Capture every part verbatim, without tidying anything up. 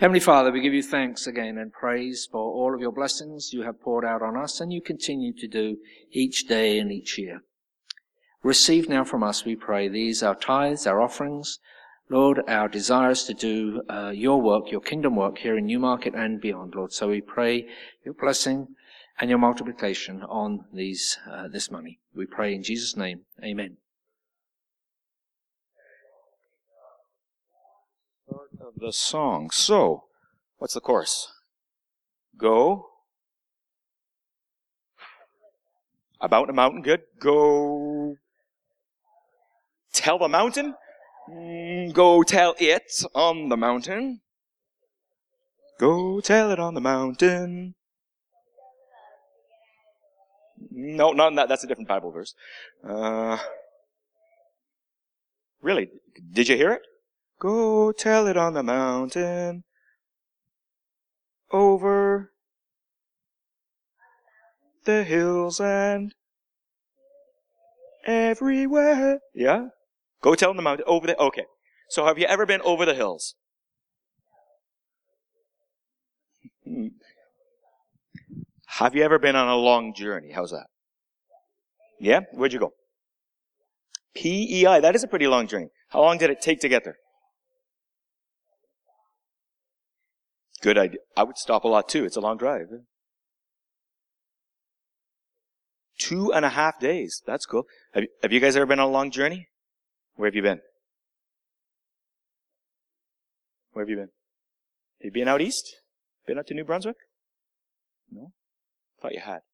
Heavenly Father, we give you thanks again and praise for all of your blessings you have poured out on us and you continue to do each day and each year. Receive now from us, we pray, these our tithes, our offerings, Lord, our desires to do uh, your work, your kingdom work here in Newmarket and beyond, Lord. So we pray your blessing and your multiplication on these uh, this money. We pray in Jesus' name. Amen. Start of the song. So, what's the chorus? Go. About a mountain, good. Go. Tell the mountain. Mm, go tell it on the mountain. Go tell it on the mountain. No, not that. That's a different Bible verse. Uh, really? Did you hear it? Go tell it on the mountain, over the hills and everywhere. Yeah? Go tell on the mountain, over the, okay. So have you ever been over the hills? Have you ever been on a long journey? How's that? Yeah? Where'd you go? P E I, that is a pretty long journey. How long did it take to get there? Good idea. I would stop a lot too. It's a long drive. Two and a half days. That's cool. Have you, have you guys ever been on a long journey? Where have you been? Where have you been? Have you been out east? Been out to New Brunswick? No? Thought you had.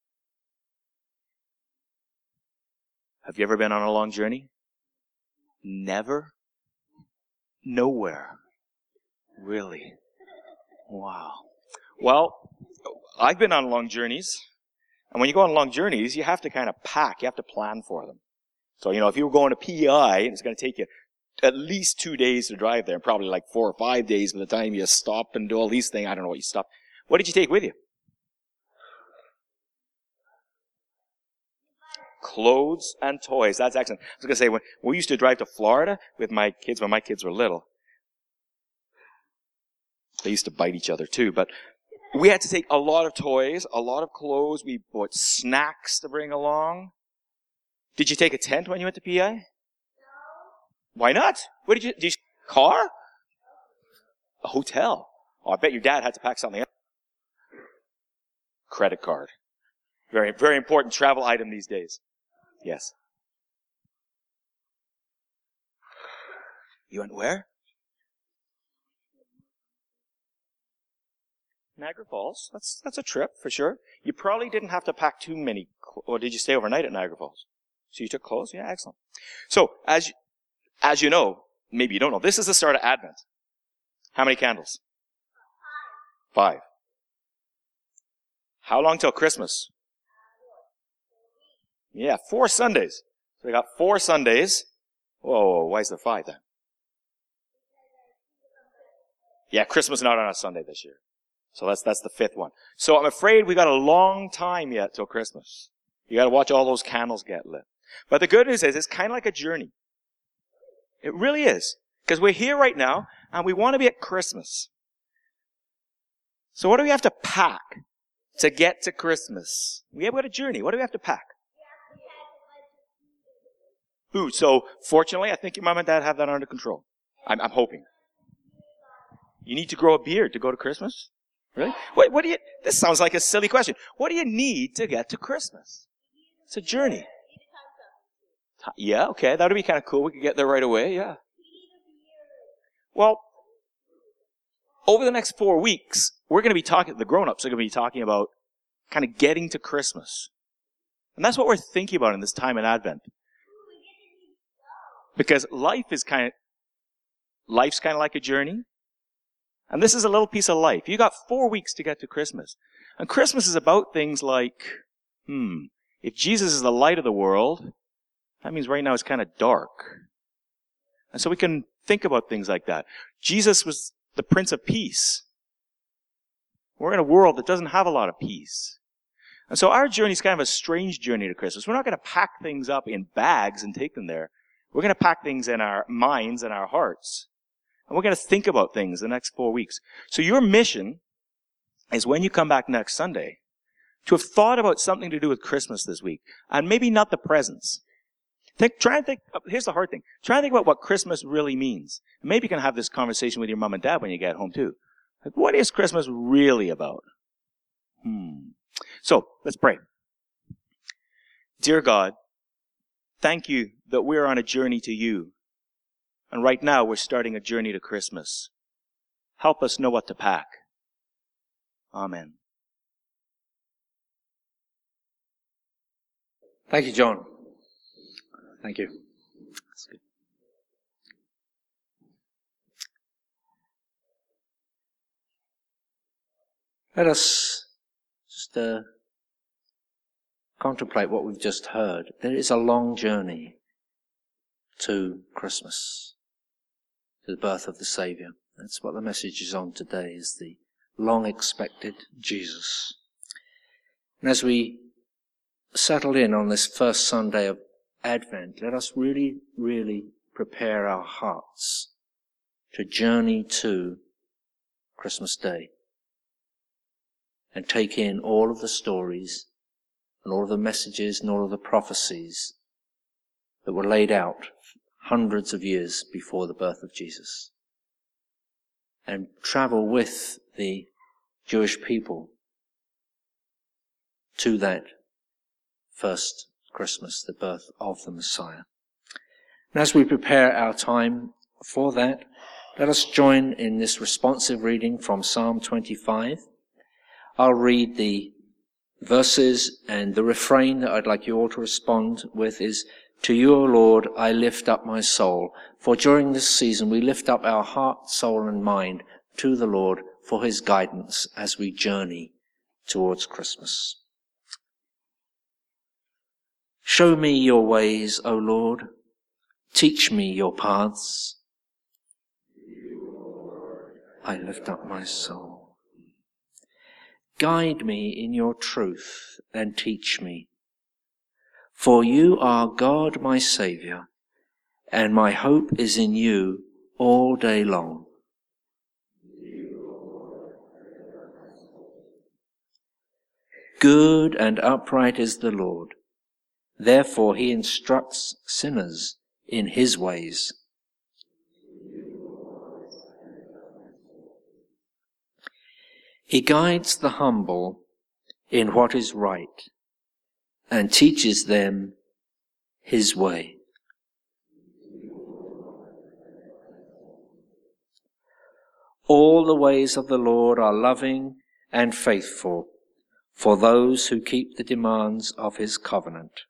Have you ever been on a long journey? Never? Nowhere. Really? Wow. Well, I've been on long journeys. And when you go on long journeys, you have to kind of pack. You have to plan for them. So, you know, if you were going to P E I, it's going to take you at least two days to drive there, and probably like four or five days by the time you stop and do all these things. I don't know what you stop. What did you take with you? Clothes and toys. That's excellent. I was going to say, when we used to drive to Florida with my kids, when my kids were little, they used to bite each other too, but we had to take a lot of toys, a lot of clothes. We bought snacks to bring along. Did you take a tent when you went to P I? No. Why not? What did you, did you, car? A hotel. Oh, I bet your dad had to pack something else. Credit card. Very, very important travel item these days. Yes. You went where? Niagara Falls. That's that's a trip for sure. You probably didn't have to pack too many, or did you stay overnight at Niagara Falls? So you took clothes? Yeah, excellent. So, as, as you know, maybe you don't know, this is the start of Advent. How many candles? Five. Five. How long till Christmas? Yeah, four Sundays. So we got four Sundays. Whoa, why is there five then? Yeah, Christmas not on a Sunday this year. So that's that's the fifth one. So I'm afraid we got a long time yet till Christmas. You got to watch all those candles get lit. But the good news is it's kind of like a journey. It really is. Because we're here right now and we want to be at Christmas. So what do we have to pack to get to Christmas? We have got a journey. What do we have to pack? Food. So fortunately, I think your mom and dad have that under control. I'm, I'm hoping. You need to grow a beard to go to Christmas? Really? What, what do you, this sounds like a silly question. What do you need to get to Christmas? It's a journey. Yeah, okay, that would be kind of cool. We could get there right away, yeah. Well, over the next four weeks, we're going to be talking, the grown-ups are going to be talking about kind of getting to Christmas. And that's what we're thinking about in this time in Advent. Because life is kind of, life's kind of like a journey. And this is a little piece of life. You got four weeks to get to Christmas. And Christmas is about things like, hmm, if Jesus is the light of the world, that means right now it's kind of dark. And so we can think about things like that. Jesus was the Prince of Peace. We're in a world that doesn't have a lot of peace. And so our journey is kind of a strange journey to Christmas. We're not going to pack things up in bags and take them there. We're going to pack things in our minds and our hearts. And we're going to think about things the next four weeks. So your mission is when you come back next Sunday to have thought about something to do with Christmas this week. And maybe not the presents. Think, try and think, here's the hard thing. Try and think about what Christmas really means. Maybe you can have this conversation with your mom and dad when you get home too. Like, what is Christmas really about? Hmm. So, let's pray. Dear God, thank you that we're on a journey to you. And right now we're starting a journey to Christmas. Help us know what to pack. Amen. Thank you, John. Thank you. That's good. Let us just uh, contemplate what we've just heard. There is a long journey to Christmas, to the birth of the Saviour. That's what the message is on today, is the long-expected Jesus. And as we settle in on this first Sunday of Advent, let us really, really prepare our hearts to journey to Christmas Day and take in all of the stories and all of the messages and all of the prophecies that were laid out hundreds of years before the birth of Jesus, and travel with the Jewish people to that first Christmas, the birth of the Messiah. And as we prepare our time for that, let us join in this responsive reading from Psalm twenty-five. I'll read the verses, and the refrain that I'd like you all to respond with is, "To you, O Lord, I lift up my soul." For during this season we lift up our heart, soul and mind to the Lord for his guidance as we journey towards Christmas. Show me your ways, O Lord. Teach me your paths. I lift up my soul. Guide me in your truth and teach me. For you are God, my Saviour, and my hope is in you all day long. Good and upright is the Lord. Therefore he instructs sinners in his ways. He guides the humble in what is right and teaches them his way. All the ways of the Lord are loving and faithful for those who keep the demands of his covenant.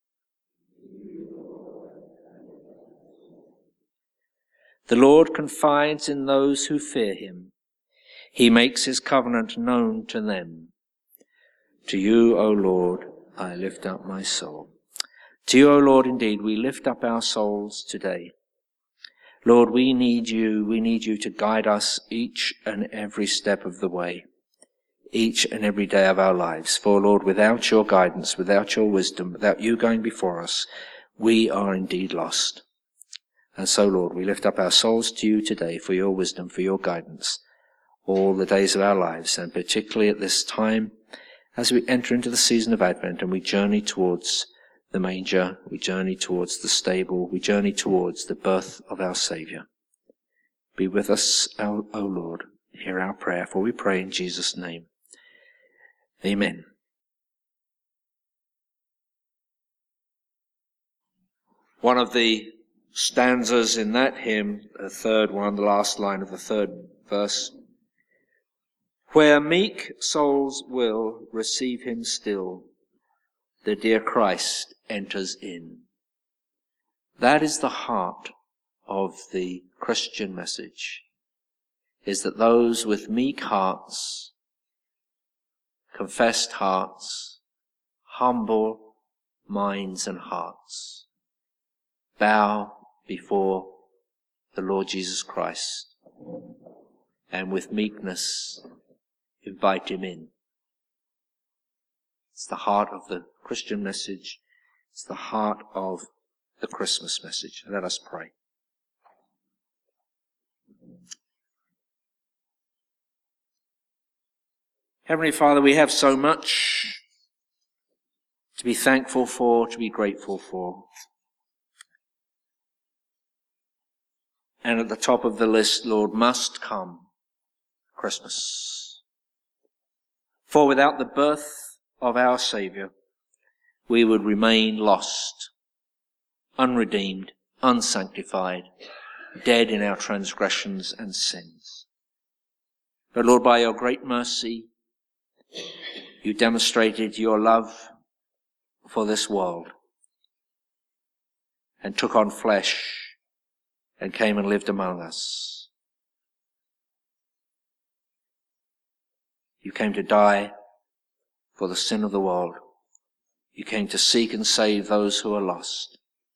The Lord confides in those who fear him. He makes his covenant known to them. To you, O Lord, I lift up my soul. To you, O Lord, indeed, we lift up our souls today. Lord, we need you. We need you to guide us each and every step of the way, each and every day of our lives. For, Lord, without your guidance, without your wisdom, without you going before us, we are indeed lost. And so, Lord, we lift up our souls to you today for your wisdom, for your guidance, all the days of our lives, and particularly at this time as we enter into the season of Advent and we journey towards the manger, we journey towards the stable, we journey towards the birth of our Saviour. Be with us, O Lord. Hear our prayer, for we pray in Jesus' name. Amen. One of the stanzas in that hymn, the third one, the last line of the third verse, where meek souls will receive him still, the dear Christ enters in. That is the heart of the Christian message, is that those with meek hearts, confessed hearts, humble minds and hearts, bow before the Lord Jesus Christ, and with meekness invite him in. It's the heart of the Christian message. It's the heart of the Christmas message. Let us pray. Heavenly Father, we have so much to be thankful for, to be grateful for. And at the top of the list, Lord, must come Christmas. For without the birth of our Saviour, we would remain lost, unredeemed, unsanctified, dead in our transgressions and sins. But Lord, by your great mercy, you demonstrated your love for this world and took on flesh and came and lived among us. You came to die for the sin of the world. You came to seek and save those who are lost.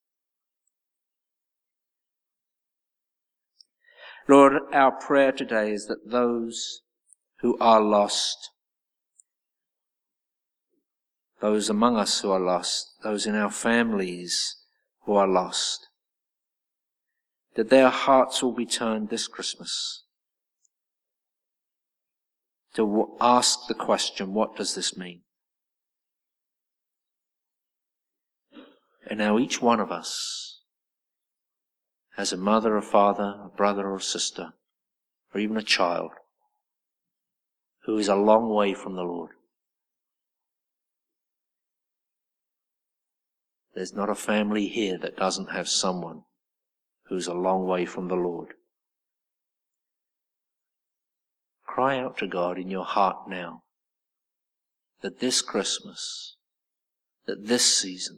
Lord, our prayer today is that those who are lost, those among us who are lost, those in our families who are lost, that their hearts will be turned this Christmas to ask the question, what does this mean? And now each one of us has a mother, a father, a brother or a sister, or even a child who is a long way from the Lord. There's not a family here that doesn't have someone who's a long way from the Lord. Cry out to God in your heart now that this Christmas, that this season,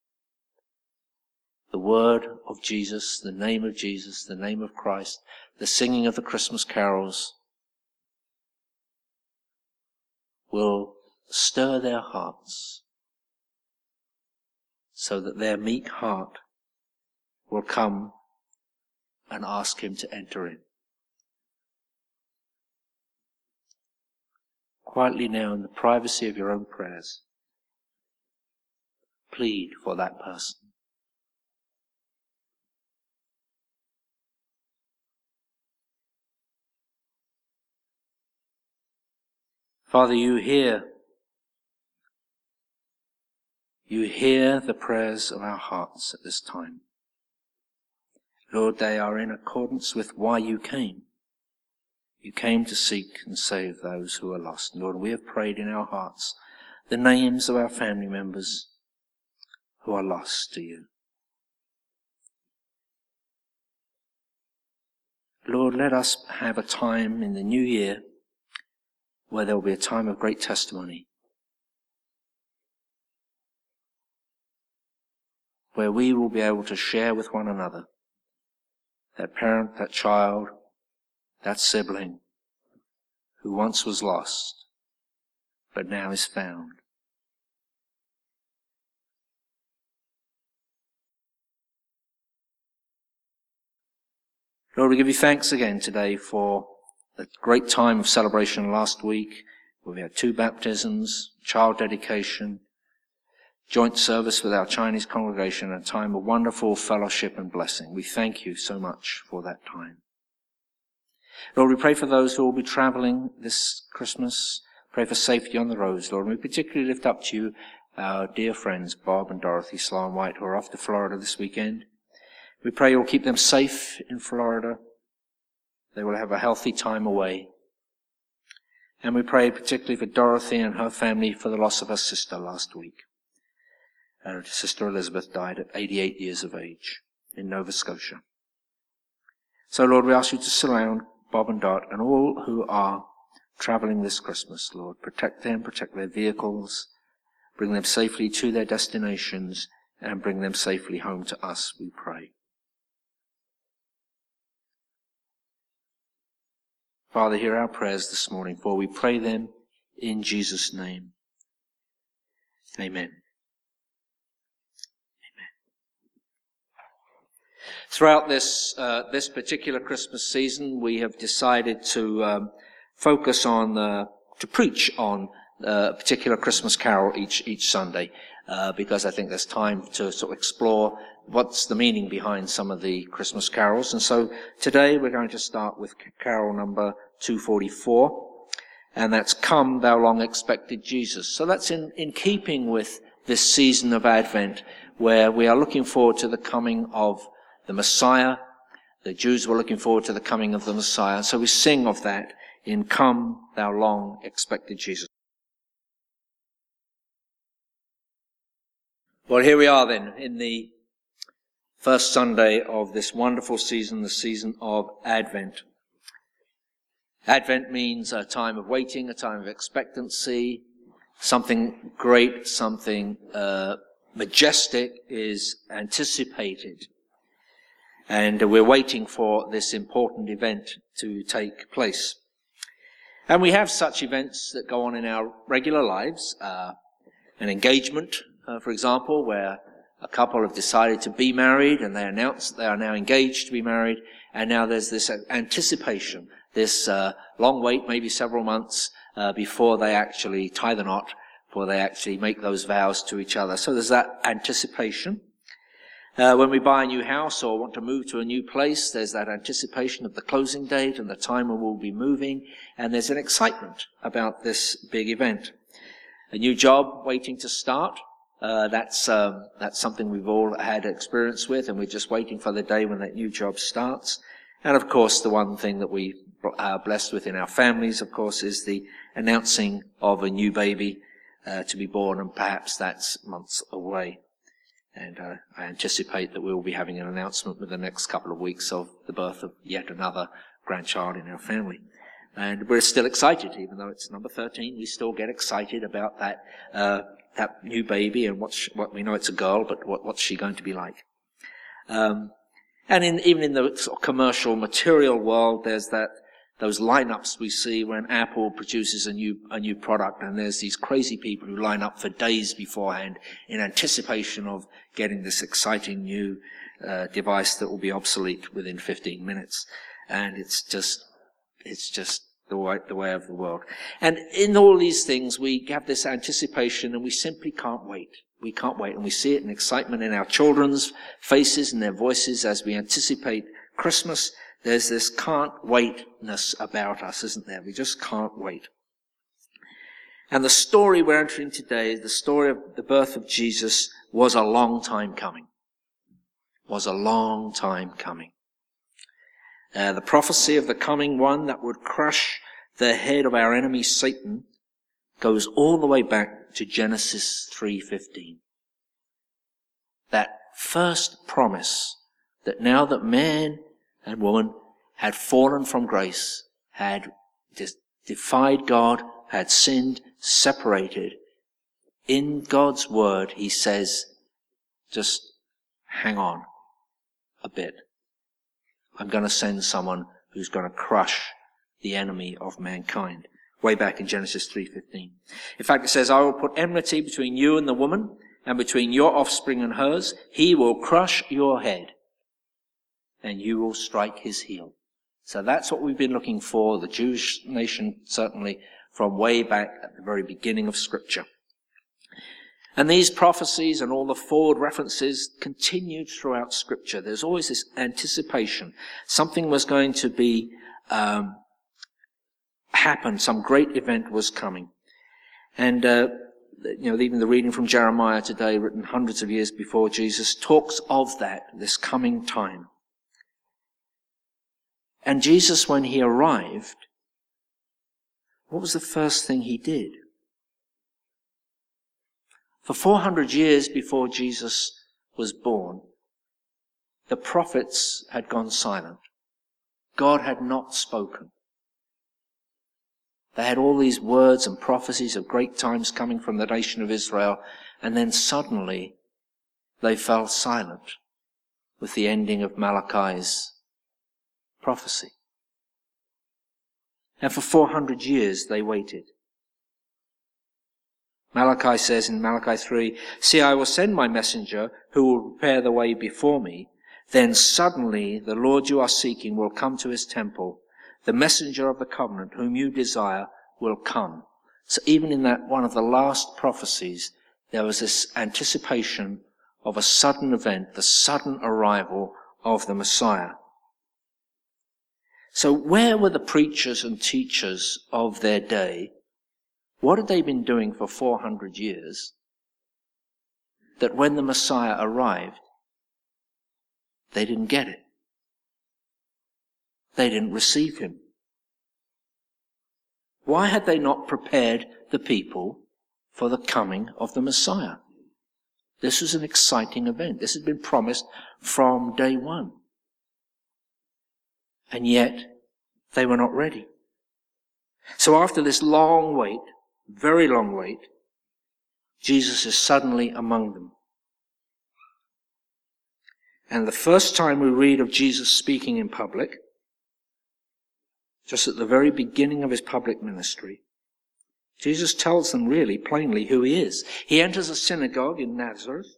the word of Jesus, the name of Jesus, the name of Christ, the singing of the Christmas carols will stir their hearts so that their meek heart will come and ask him to enter in. Quietly now, in the privacy of your own prayers, plead for that person. Father, you hear, you hear the prayers of our hearts at this time. Lord, they are in accordance with why you came. You came to seek and save those who are lost. Lord, we have prayed in our hearts the names of our family members who are lost to you. Lord, let us have a time in the new year where there will be a time of great testimony, where we will be able to share with one another, that parent, that child, that sibling who once was lost but now is found. Lord, we give you thanks again today for the great time of celebration last week, where we had two baptisms, child dedication, joint service with our Chinese congregation, and a time of wonderful fellowship and blessing. We thank you so much for that time. Lord, we pray for those who will be traveling this Christmas. Pray for safety on the roads, Lord. And we particularly lift up to you our dear friends, Bob and Dorothy Sloan White, who are off to Florida this weekend. We pray you'll keep them safe in Florida. They will have a healthy time away. And we pray particularly for Dorothy and her family for the loss of her sister last week. Her sister Elizabeth died at eighty-eight years of age in Nova Scotia. So, Lord, we ask you to surround Bob and Dot and all who are traveling this Christmas, Lord. Protect them, protect their vehicles, bring them safely to their destinations, and bring them safely home to us, we pray. Father, hear our prayers this morning, for we pray them in Jesus' name. Amen. Throughout this uh, this particular Christmas season, we have decided to um, focus on uh, to preach on uh, a particular Christmas carol each each Sunday, uh, because I think there's time to sort of explore what's the meaning behind some of the Christmas carols. And so today we're going to start with carol number two forty-four, And that's come, thou long expected Jesus. So that's in, in keeping with this season of Advent, where we are looking forward to the coming of the Messiah. The Jews were looking forward to the coming of the Messiah. So we sing of that in Come, thou long expected Jesus. Well, here we are then, in the first Sunday of this wonderful season, the season of Advent. Advent means a time of waiting, a time of expectancy. Something great, something uh, majestic is anticipated. And we're waiting for this important event to take place. And we have such events that go on in our regular lives. Uh, an engagement, uh, for example, where a couple have decided to be married and they announce that they are now engaged to be married. And now there's this anticipation, this uh, long wait, maybe several months, uh, before they actually tie the knot, before they actually make those vows to each other. So there's that anticipation. Uh, when we buy a new house or want to move to a new place, there's that anticipation of the closing date and the time when we'll be moving. And there's an excitement about this big event. A new job waiting to start. Uh, that's, um, that's something we've all had experience with, and we're just waiting for the day when that new job starts. And of course, the one thing that we are blessed with in our families, of course, is the announcing of a new baby uh, to be born, and perhaps that's months away. And uh, I anticipate that we will be having an announcement within the next couple of weeks of the birth of yet another grandchild in our family. And we're still excited, even though it's number thirteen, we still get excited about that uh, that new baby, and what, what we know it's a girl, but what, what's she going to be like? Um, and in, even in the sort of commercial material world, there's that those lineups we see when Apple produces a new a new product, and there's these crazy people who line up for days beforehand in anticipation of getting this exciting new uh, device that will be obsolete within fifteen minutes. And it's just it's just the way, the way of the world. And in all these things, we have this anticipation, and we simply can't wait. We can't wait. And we see it in excitement in our children's faces and their voices as we anticipate Christmas. There's this can't waitness about us, isn't there? We just can't wait. And the story we're entering today, the story of the birth of Jesus, was a long time coming. Was a long time coming. Uh, the prophecy of the coming one that would crush the head of our enemy Satan goes all the way back to Genesis three fifteen. That first promise that now that man and woman had fallen from grace, had defied God, had sinned, separated, in God's word he says, just hang on a bit. I'm going to send someone who's going to crush the enemy of mankind. Way back in Genesis three fifteen. In fact, it says, I will put enmity between you and the woman, and between your offspring and hers. He will crush your head, and you will strike his heel. So that's what we've been looking for, the Jewish nation, certainly, from way back at the very beginning of Scripture. And these prophecies and all the forward references continued throughout Scripture. There's always this anticipation. Something was going to be um, happen. Some great event was coming. And, uh, you know, even the reading from Jeremiah today, written hundreds of years before Jesus, talks of that, this coming time. And Jesus, when he arrived, what was the first thing he did? For four hundred years before Jesus was born, the prophets had gone silent. God had not spoken. They had all these words and prophecies of great times coming from the nation of Israel, and then suddenly they fell silent with the ending of Malachi's prophecy. And for four hundred years they waited. Malachi says in Malachi three, see, I will send my messenger who will prepare the way before me. Then suddenly the Lord you are seeking will come to his temple. The messenger of the covenant whom you desire will come. So even in that one of the last prophecies, there was this anticipation of a sudden event, the sudden arrival of the Messiah. So where were the preachers and teachers of their day? What had they been doing for four hundred years that when the Messiah arrived, they didn't get it? They didn't receive him. Why had they not prepared the people for the coming of the Messiah? This was an exciting event. This had been promised from day one. And yet, they were not ready. So after this long wait, very long wait, Jesus is suddenly among them. And the first time we read of Jesus speaking in public, just at the very beginning of his public ministry, Jesus tells them really plainly who he is. He enters a synagogue in Nazareth,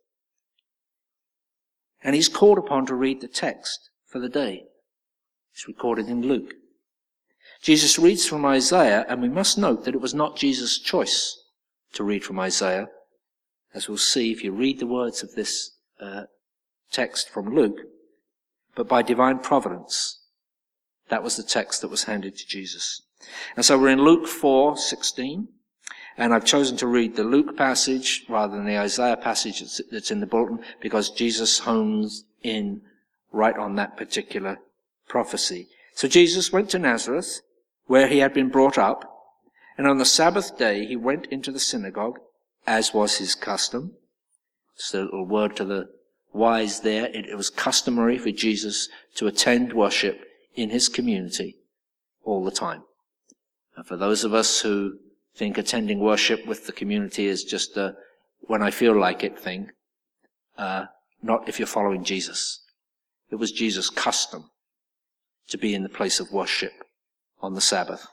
and he's called upon to read the text for the day. It's recorded in Luke. Jesus reads from Isaiah, and we must note that it was not Jesus' choice to read from Isaiah. As we'll see if you read the words of this uh, text from Luke, but by divine providence, that was the text that was handed to Jesus. And so we're in Luke four sixteen, and I've chosen to read the Luke passage rather than the Isaiah passage that's in the bulletin, because Jesus hones in right on that particular prophecy. So Jesus went to Nazareth, where he had been brought up, and on the Sabbath day he went into the synagogue, as was his custom. Just a little word to the wise there. It, it was customary for Jesus to attend worship in his community all the time. And for those of us who think attending worship with the community is just a when I feel like it thing, uh, not if you're following Jesus. It was Jesus' custom to be in the place of worship on the Sabbath.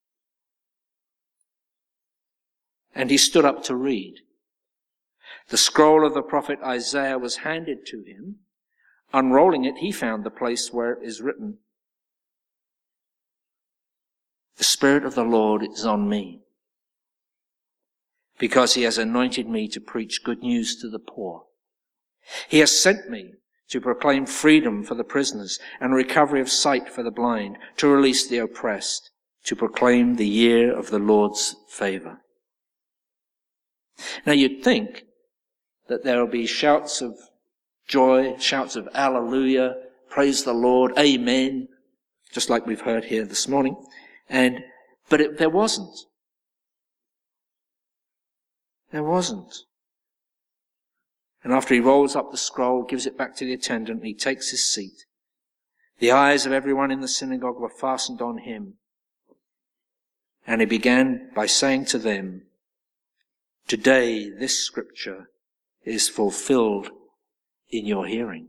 And he stood up to read. The scroll of the prophet Isaiah was handed to him. Unrolling it, he found the place where it is written, "The Spirit of the Lord is on me, because he has anointed me to preach good news to the poor. He has sent me to proclaim freedom for the prisoners and recovery of sight for the blind, to release the oppressed, to proclaim the year of the Lord's favor." Now you'd think that there will be shouts of joy, shouts of hallelujah, praise the Lord, amen, just like we've heard here this morning. And but it, there wasn't. There wasn't. And after he rolls up the scroll, gives it back to the attendant, and he takes his seat. The eyes of everyone in the synagogue were fastened on him. And he began by saying to them, "Today this scripture is fulfilled in your hearing."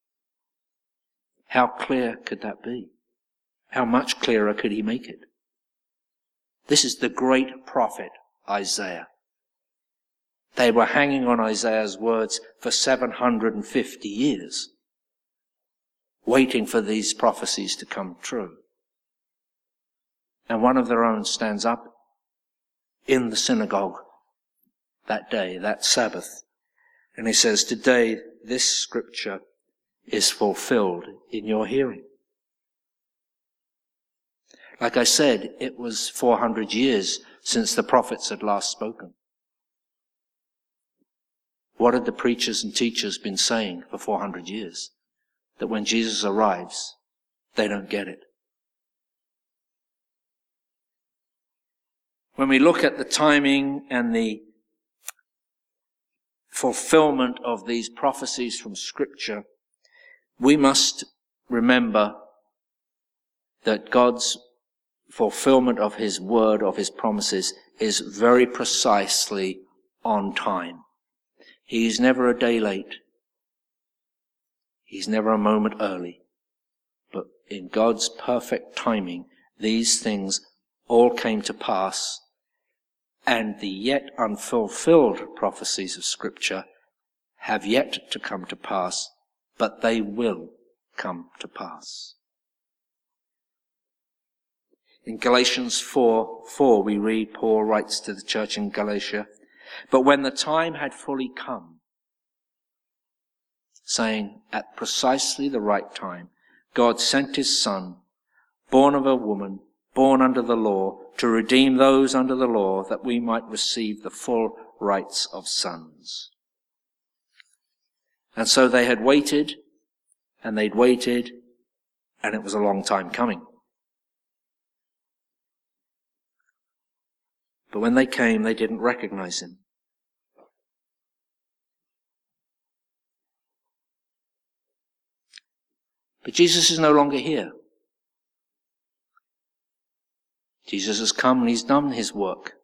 How clear could that be? How much clearer could he make it? This is the great prophet Isaiah. They were hanging on Isaiah's words for seven hundred fifty years, waiting for these prophecies to come true. And one of their own stands up in the synagogue that day, that Sabbath, and he says, "Today this scripture is fulfilled in your hearing." Like I said, it was four hundred years since the prophets had last spoken. What had the preachers and teachers been saying for four hundred years? That when Jesus arrives, they don't get it. When we look at the timing and the fulfillment of these prophecies from Scripture, we must remember that God's fulfillment of his word, of his promises, is very precisely on time. He's never a day late. He's never a moment early. But in God's perfect timing, these things all came to pass, and the yet unfulfilled prophecies of Scripture have yet to come to pass, but they will come to pass. In Galatians four four, we read, Paul writes to the church in Galatia, "But when the time had fully come," saying at precisely the right time, "God sent his Son, born of a woman, born under the law, to redeem those under the law, that we might receive the full rights of sons. And so they had waited, and they'd waited, and it was a long time coming. But when they came, they didn't recognize him. But Jesus is no longer here. Jesus has come and he's done his work.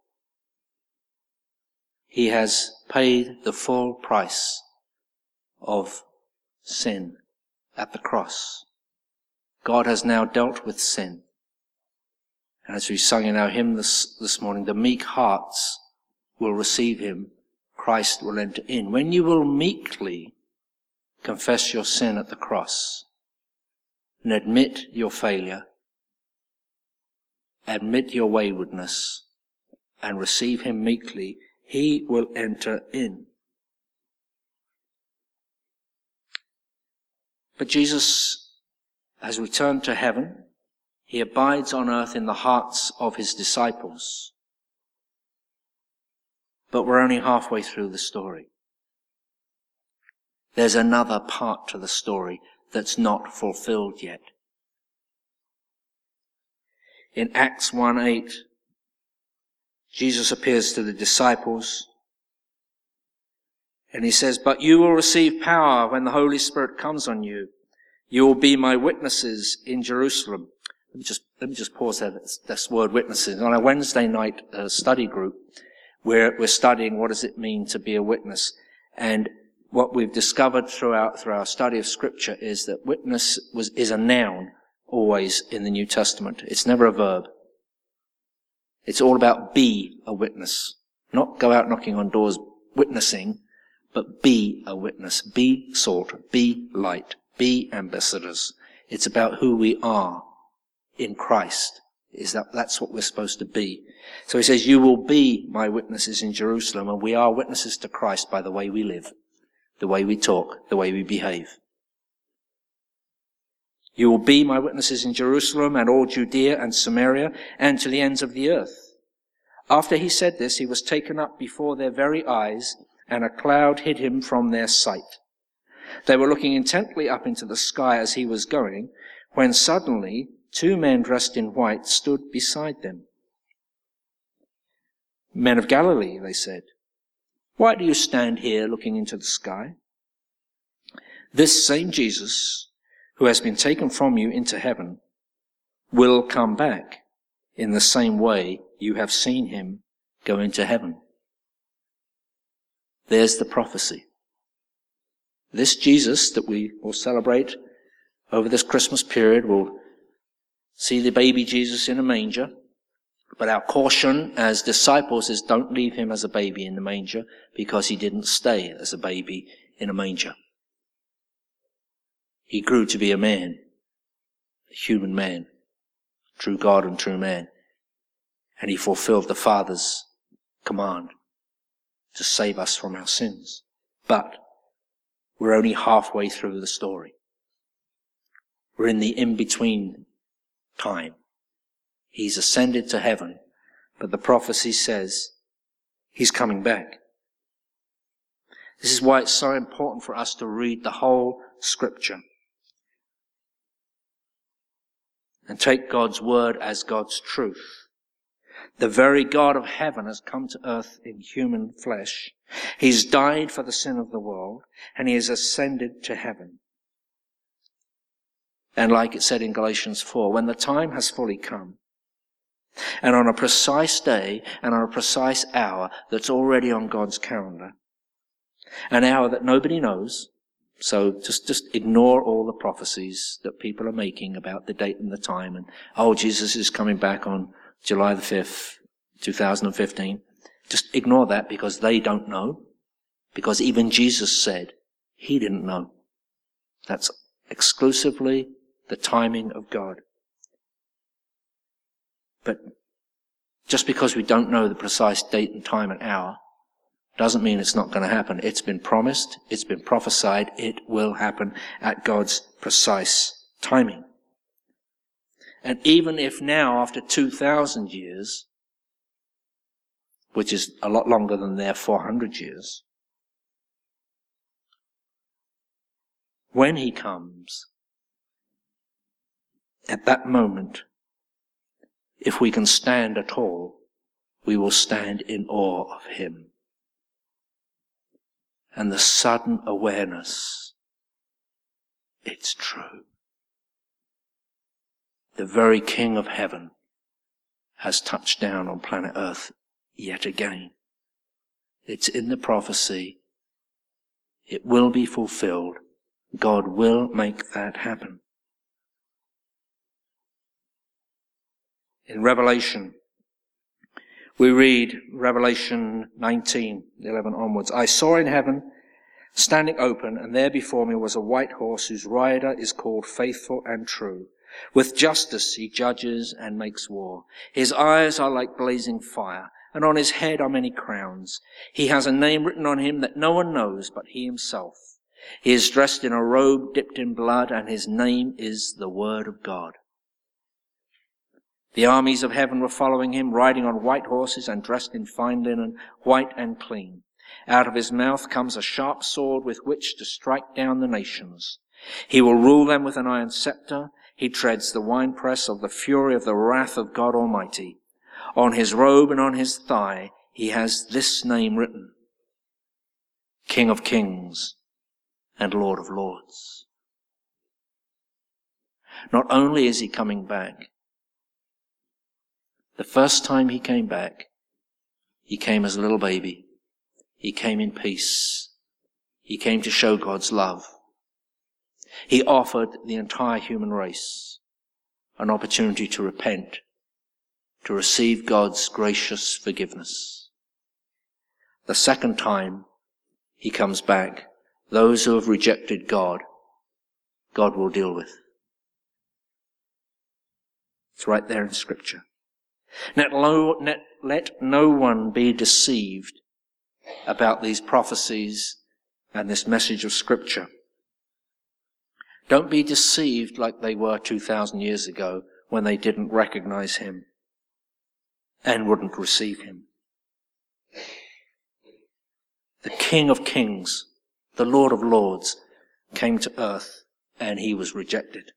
He has paid the full price of sin at the cross. God has now dealt with sin. And as we sung in our hymn this, this morning, the meek hearts will receive him. Christ will enter in. When you will meekly confess your sin at the cross and admit your failure, admit your waywardness, and receive him meekly, he will enter in. But Jesus has returned to heaven. He abides on earth in the hearts of his disciples. But we're only halfway through the story. There's another part to the story that's not fulfilled yet. In Acts one eight, Jesus appears to the disciples and he says, "But you will receive power when the Holy Spirit comes on you. You will be my witnesses in Jerusalem." Let me just, let me just pause there. That's, that's word witnesses. On a Wednesday night uh, study group, where we're studying what does it mean to be a witness. And what we've discovered throughout, through our study of Scripture is that witness was, is a noun always in the New Testament. It's never a verb. It's all about be a witness. Not go out knocking on doors witnessing, but be a witness. Be salt. Be light. Be ambassadors. It's about who we are in Christ. Is that, that's what we're supposed to be. So he says, you will be my witnesses in Jerusalem, and we are witnesses to Christ by the way we live, the way we talk, the way we behave. You will be my witnesses in Jerusalem and all Judea and Samaria and to the ends of the earth. After he said this, he was taken up before their very eyes, and a cloud hid him from their sight. They were looking intently up into the sky as he was going, when suddenly two men dressed in white stood beside them. "Men of Galilee," they said, "why do you stand here looking into the sky? This same Jesus, who has been taken from you into heaven, will come back in the same way you have seen him go into heaven." There's the prophecy. This Jesus that we will celebrate over this Christmas period will see the baby Jesus in a manger. But our caution as disciples is don't leave him as a baby in the manger, because he didn't stay as a baby in a manger. He grew to be a man, a human man, true God and true man. And he fulfilled the Father's command to save us from our sins. But we're only halfway through the story. We're in the in-between time. He's ascended to heaven, but the prophecy says he's coming back. This is why it's so important for us to read the whole Scripture and take God's word as God's truth. The very God of heaven has come to earth in human flesh. He's died for the sin of the world, and he has ascended to heaven. And like it said in Galatians four, when the time has fully come, and on a precise day and on a precise hour that's already on God's calendar, an hour that nobody knows, so just, just ignore all the prophecies that people are making about the date and the time, and, oh, Jesus is coming back on July the fifth, two thousand fifteen. Just ignore that, because they don't know, because even Jesus said he didn't know. That's exclusively the timing of God. But just because we don't know the precise date and time and hour doesn't mean it's not going to happen. It's been promised, it's been prophesied, it will happen at God's precise timing. And even if now, after two thousand years, which is a lot longer than their four hundred years, when he comes, at that moment, if we can stand at all, we will stand in awe of him. And the sudden awareness, it's true. The very King of heaven has touched down on planet Earth yet again. It's in the prophecy. It will be fulfilled. God will make that happen. In Revelation, we read Revelation nineteen, eleven onwards. I saw in heaven, standing open, and there before me was a white horse whose rider is called Faithful and True. With justice he judges and makes war. His eyes are like blazing fire, and on his head are many crowns. He has a name written on him that no one knows but he himself. He is dressed in a robe dipped in blood, and his name is the Word of God. The armies of heaven were following him, riding on white horses and dressed in fine linen, white and clean. Out of his mouth comes a sharp sword with which to strike down the nations. He will rule them with an iron scepter. He treads the winepress of the fury of the wrath of God Almighty. On his robe and on his thigh he has this name written: King of Kings and Lord of Lords. Not only is he coming back, the first time he came back, he came as a little baby. He came in peace. He came to show God's love. He offered the entire human race an opportunity to repent, to receive God's gracious forgiveness. The second time he comes back, those who have rejected God, God will deal with. It's right there in Scripture. Let no, let, let no one be deceived about these prophecies and this message of Scripture. Don't be deceived like they were two thousand years ago when they didn't recognize him and wouldn't receive him. The King of Kings, the Lord of Lords, came to earth and he was rejected.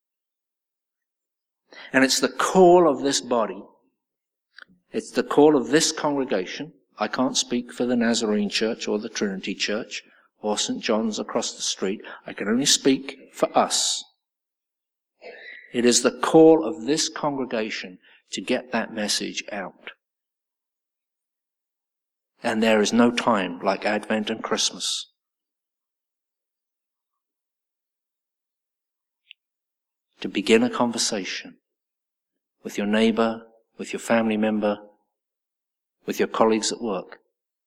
And it's the call of this body, it's the call of this congregation. I can't speak for the Nazarene Church or the Trinity Church or Saint John's across the street. I can only speak for us. It is the call of this congregation to get that message out. And there is no time like Advent and Christmas to begin a conversation with your neighbor, with your family member, with your colleagues at work.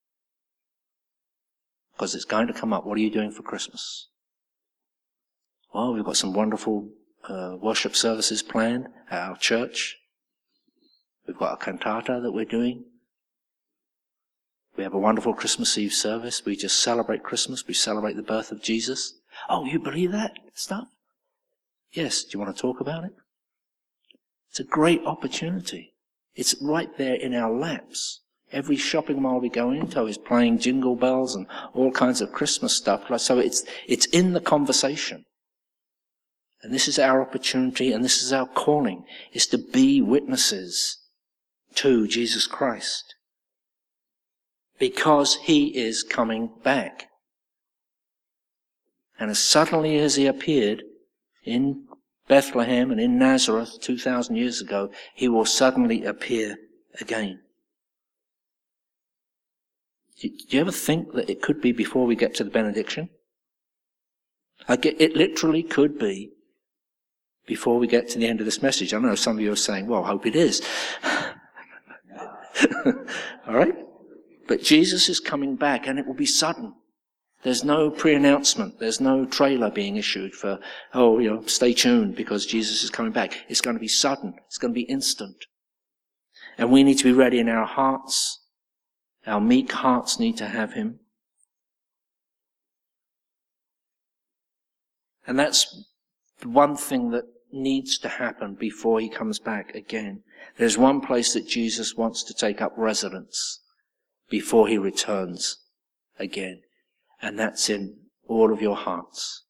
Because it's going to come up. What are you doing for Christmas? Well, we've got some wonderful uh, worship services planned at our church. We've got a cantata that we're doing. We have a wonderful Christmas Eve service. We just celebrate Christmas. We celebrate the birth of Jesus. Oh, you believe that stuff? Yes. Do you want to talk about it? It's a great opportunity. It's right there in our laps. Every shopping mall we go into is playing jingle bells and all kinds of Christmas stuff. So it's, it's in the conversation. And this is our opportunity and this is our calling, is to be witnesses to Jesus Christ. Because he is coming back. And as suddenly as he appeared in Bethlehem and in Nazareth two thousand years ago, he will suddenly appear again. Do you ever think that it could be before we get to the benediction? Like it, it literally could be before we get to the end of this message. I know some of you are saying, well, I hope it is. All right? But Jesus is coming back and it will be sudden. There's no pre-announcement. There's no trailer being issued for, oh, you know, stay tuned because Jesus is coming back. It's going to be sudden. It's going to be instant. And we need to be ready in our hearts. Our meek hearts need to have him. And that's the one thing that needs to happen before he comes back again. There's one place that Jesus wants to take up residence before he returns again, and that's in all of your hearts.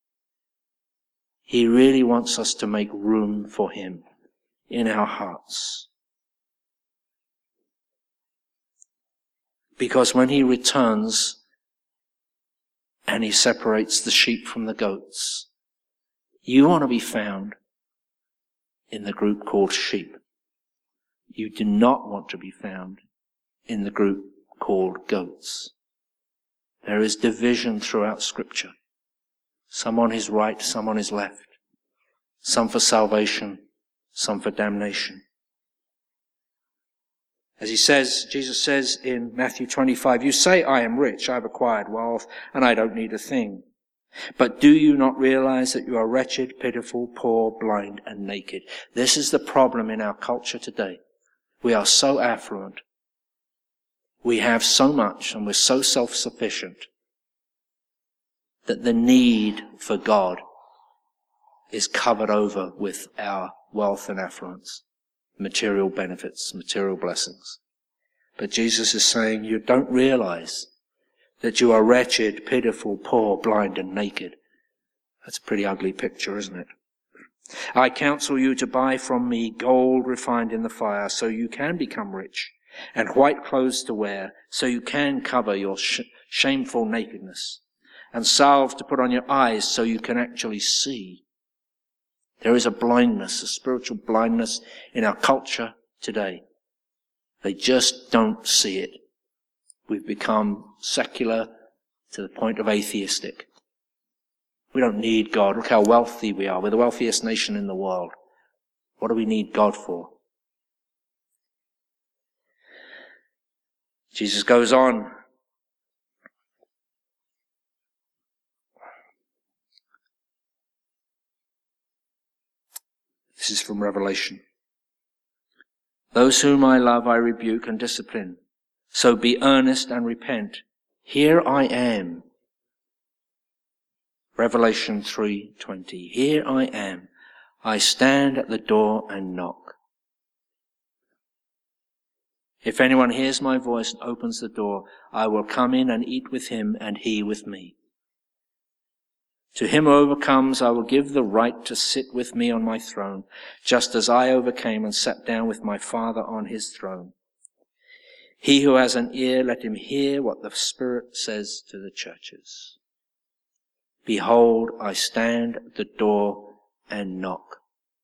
He really wants us to make room for him in our hearts. Because when he returns and he separates the sheep from the goats, you want to be found in the group called sheep. You do not want to be found in the group called goats. There is division throughout Scripture. Some on his right, some on his left. Some for salvation, some for damnation. As he says, Jesus says in Matthew twenty-five, you say, I am rich, I have acquired wealth, and I don't need a thing. But do you not realize that you are wretched, pitiful, poor, blind, and naked? This is the problem in our culture today. We are so affluent. We have so much, and we're so self-sufficient that the need for God is covered over with our wealth and affluence, material benefits, material blessings. But Jesus is saying you don't realize that you are wretched, pitiful, poor, blind, and naked. That's a pretty ugly picture, isn't it? I counsel you to buy from me gold refined in the fire, so you can become rich, and white clothes to wear, so you can cover your sh- shameful nakedness, and salve to put on your eyes, so you can actually see. There is a blindness, a spiritual blindness in our culture today. They just don't see it. We've become secular to the point of atheistic. We don't need God. Look how wealthy we are. We're the wealthiest nation in the world. What do we need God for? Jesus goes on. This is from Revelation. Those whom I love I rebuke and discipline. So be earnest and repent. Here I am. Revelation three twenty. Here I am. I stand at the door and knock. If anyone hears my voice and opens the door, I will come in and eat with him and he with me. To him who overcomes, I will give the right to sit with me on my throne, just as I overcame and sat down with my Father on his throne. He who has an ear, let him hear what the Spirit says to the churches. Behold, I stand at the door and knock.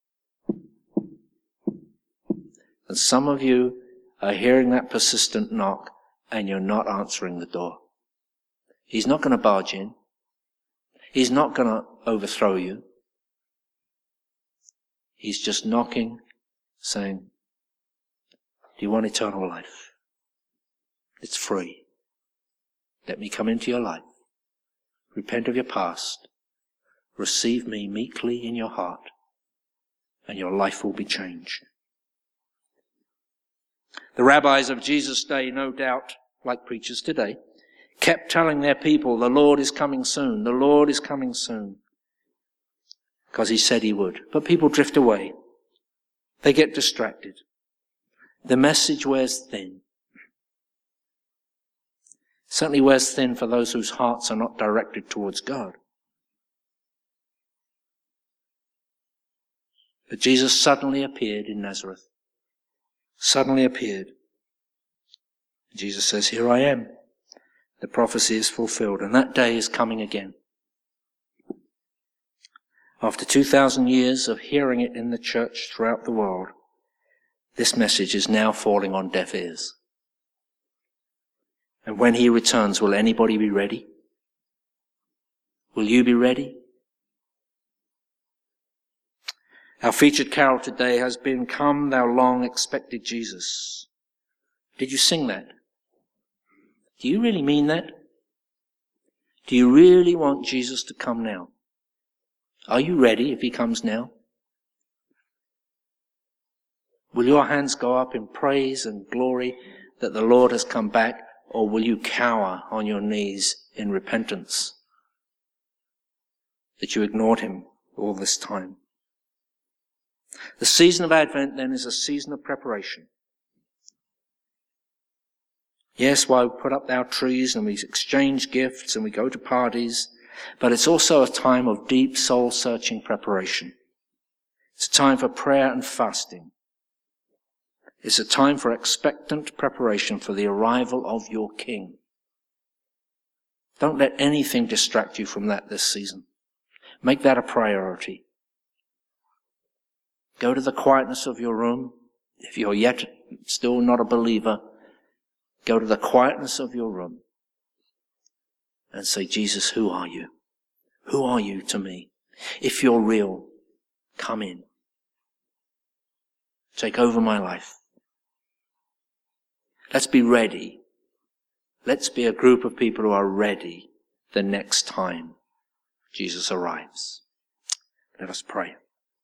And some of you are hearing that persistent knock and you're not answering the door. He's not going to barge in. He's not going to overthrow you. He's just knocking, saying, do you want eternal life? It's free. Let me come into your life. Repent of your past. Receive me meekly in your heart, and your life will be changed. The rabbis of Jesus' day, no doubt, like preachers today, kept telling their people, the Lord is coming soon, the Lord is coming soon. Because he said he would. But people drift away. They get distracted. The message wears thin. Certainly wears thin for those whose hearts are not directed towards God. But Jesus suddenly appeared in Nazareth. Suddenly appeared. Jesus says, here I am. The prophecy is fulfilled, and that day is coming again. After two thousand years of hearing it in the church throughout the world, this message is now falling on deaf ears. And when he returns, will anybody be ready? Will you be ready? Our featured carol today has been, Come Thou Long Expected Jesus. Did you sing that? Do you really mean that? Do you really want Jesus to come now? Are you ready if he comes now? Will your hands go up in praise and glory that the Lord has come back, or will you cower on your knees in repentance that you ignored him all this time? The season of Advent then is a season of preparation. Yes, while we put up our trees and we exchange gifts and we go to parties, but it's also a time of deep soul-searching preparation. It's a time for prayer and fasting. It's a time for expectant preparation for the arrival of your King. Don't let anything distract you from that this season. Make that a priority. Go to the quietness of your room. If you're yet still not a believer, go to the quietness of your room and say, Jesus, who are you? Who are you to me? If you're real, come in. Take over my life. Let's be ready. Let's be a group of people who are ready the next time Jesus arrives. Let us pray.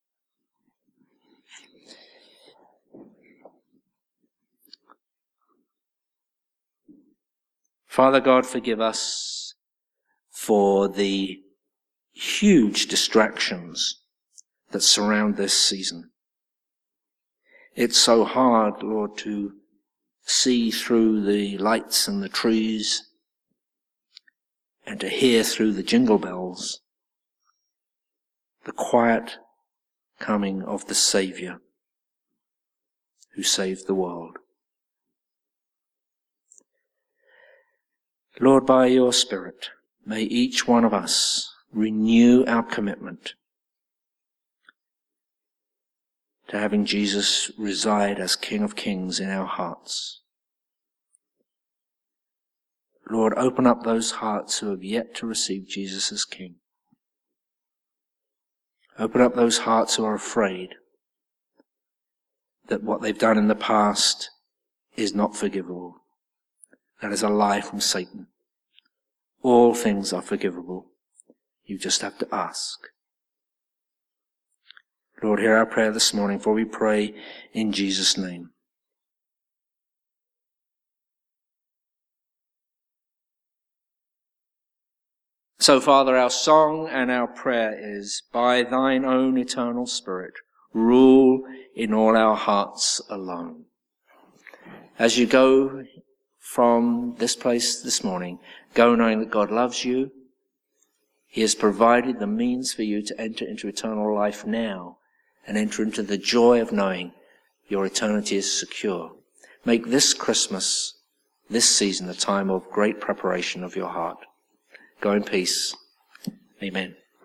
Father God, forgive us for the huge distractions that surround this season. It's so hard, Lord, to see through the lights and the trees and to hear through the jingle bells the quiet coming of the Saviour who saved the world. Lord, by your Spirit, may each one of us renew our commitment to having Jesus reside as King of Kings in our hearts. Lord, open up those hearts who have yet to receive Jesus as King. Open up those hearts who are afraid that what they've done in the past is not forgivable. That is a lie from Satan. All things are forgivable. You just have to ask. Lord, hear our prayer this morning, for we pray in Jesus' name. So, Father, our song and our prayer is, by thine own eternal Spirit, rule in all our hearts alone. As you go from this place this morning, go knowing that God loves you. He has provided the means for you to enter into eternal life now and enter into the joy of knowing your eternity is secure. Make this Christmas, this season, a time of great preparation of your heart. Go in peace. Amen.